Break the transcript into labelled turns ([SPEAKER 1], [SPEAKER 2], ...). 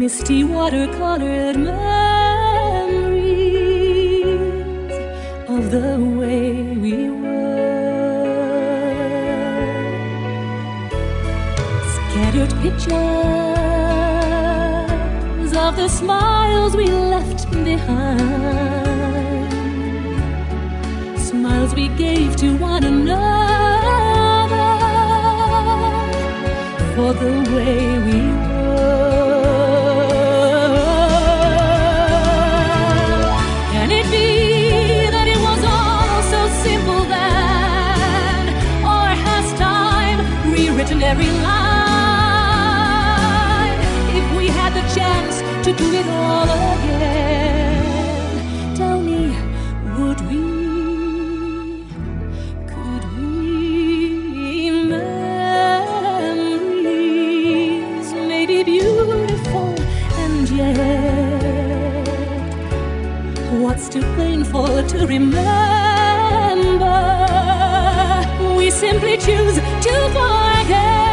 [SPEAKER 1] misty watercolored memories of the way we were. Scattered pictures of the smiles we left behind, smiles we gave to one another for the way we were. Can it be that it was all so simple then? Or has time rewritten every line? If we had the chance to do it all again, tell me, would we? Could we? Memories may be beautiful, and yet what's too painful to remember? We simply choose to forget.